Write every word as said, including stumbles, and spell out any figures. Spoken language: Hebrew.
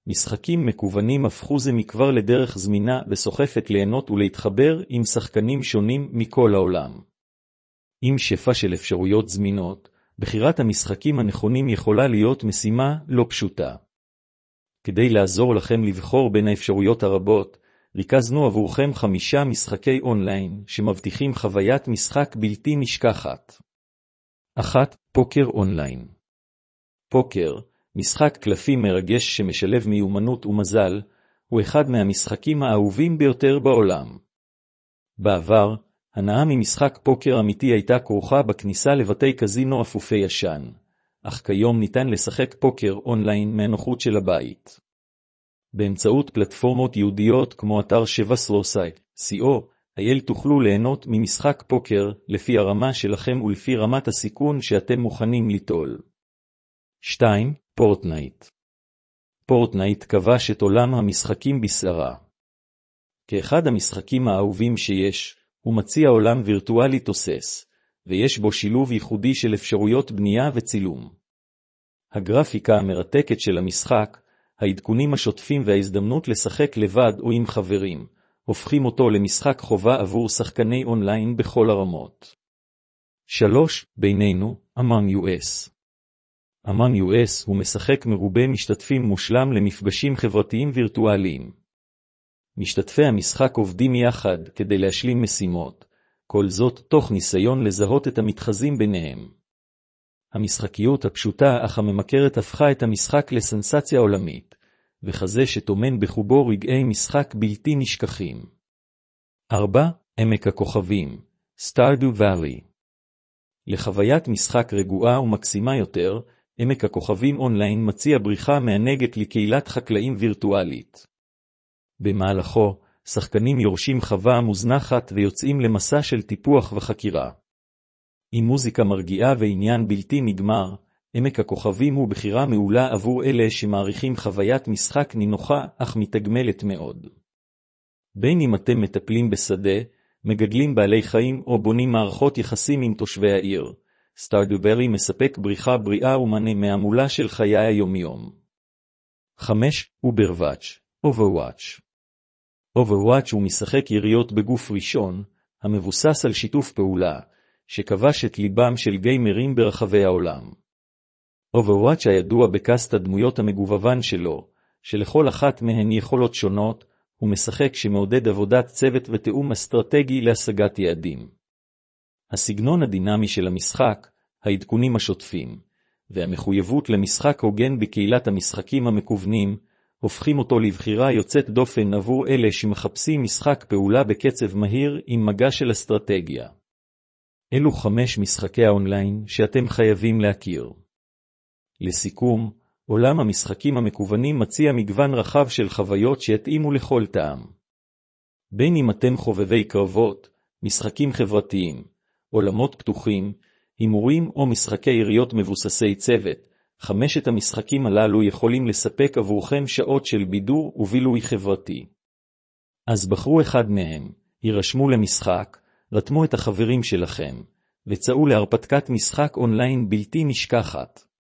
משחקים מקוונים הפכו זה מכבר לדרך זמינה וסוחפת ליהנות ולהתחבר עם שחקנים שונים מכל העולם. עם שפע של אפשרויות זמינות, בחירת המשחקים הנכונים יכולה להיות משימה לא פשוטה. כדי לעזור לכם לבחור בין האפשרויות הרבות, ריכזנו עבורכם חמישה משחקי אונליין שמבטיחים חוויית משחק בלתי נשכחת. אחת. פוקר אונליין. פוקר, משחק קלפים מרגש שמשלב מיומנות ומזל, הוא אחד מהמשחקים האהובים ביותר בעולם. בעבר, הנאה ממשחק פוקר אמיתי הייתה כרוכה בכניסה לבתי קזינו אפופי ישן, אך כיום ניתן לשחק פוקר אונליין מהנוחות של הבית. באמצעות פלטפורמות ייעודיות כמו אתר שבע סלוסי, סי או, אייל תוכלו ליהנות ממשחק פוקר לפי הרמה שלכם ולפי רמת הסיכון שאתם מוכנים ליטול. שתיים. פורטנייט. פורטנייט כבש את עולם המשחקים בסערה. כאחד המשחקים האהובים שיש, הוא מציע עולם וירטואלי תוסס, ויש בו שילוב ייחודי של אפשרויות בנייה וצילום. הגרפיקה המרתקת של המשחק, העדכונים השוטפים וההזדמנות לשחק לבד או עם חברים, הופכים אותו למשחק חובה עבור שחקני אונליין בכל הרמות. שלוש. בינינו, Among Us. Among Us הוא משחק מרובה משתתפים מושלם למפגשים חברתיים וירטואליים. משתתפי המשחק עובדים יחד כדי להשלים משימות, כל זאת תוך ניסיון לזהות את המתחזים ביניהם. המשחקיות הפשוטה אך הממכרת הפכה את המשחק לסנסציה עולמית, וכזה שתומן בחובו רגעי משחק בלתי נשכחים. ארבע. עמק הכוכבים, Stardew Valley. לחוויית משחק רגועה ומקסימה יותר, עמק הכוכבים אונליין מציע בריחה מענגת לקהילת חקלאים וירטואלית. במהלכו, שחקנים יורשים חווה מוזנחת ויוצאים למסע של טיפוח וחקירה. עם מוזיקה מרגיעה ועניין בלתי נגמר, עמק הכוכבים הוא בחירה מעולה עבור אלה שמעריכים חוויית משחק נינוחה אך מתגמלת מאוד. בין אם אתם מטפלים בשדה, מגדלים בעלי חיים או בונים מערכות יחסים עם תושבי העיר, Stardew Valley מספק בריחה בריאה ומענה מהמולה של חיי היומיום. חמש. Overwatch, Overwatch. Overwatch הוא משחק יריות בגוף ראשון, המבוסס על שיתוף פעולה, שכבש את ליבם של גיימרים ברחבי העולם. Overwatch הידוע בקאסט הדמויות המגוון שלו, שלכל אחת מהן יכולות שונות, הוא משחק שמעודד עבודת צוות ותאום אסטרטגי להשגת יעדים. הסגנון הדינמי של המשחק, העדכונים השוטפים, והמחויבות למשחק הוגן בקהילת המשחקים המקוונים, הופכים אותו לבחירה יוצאת דופן עבור אלה שמחפשים משחק פעולה בקצב מהיר עם מגע של אסטרטגיה. אלו חמש משחקי האונליין שאתם חייבים להכיר. לסיכום, עולם המשחקים המקוונים מציע מגוון רחב של חוויות שיתאימו לכל טעם. בין אם אתם חובבי קרבות, משחקים חברתיים, עולמות פתוחים, הימורים או משחקי יריות מבוססי צוות, חמשת המשחקים הללו יכולים לספק עבורכם שעות של בידור ובילוי חברתי. אז בחרו אחד מהם, הירשמו למשחק, רתמו את החברים שלכם, וצאו להרפתקת משחק אונליין בלתי נשכחת.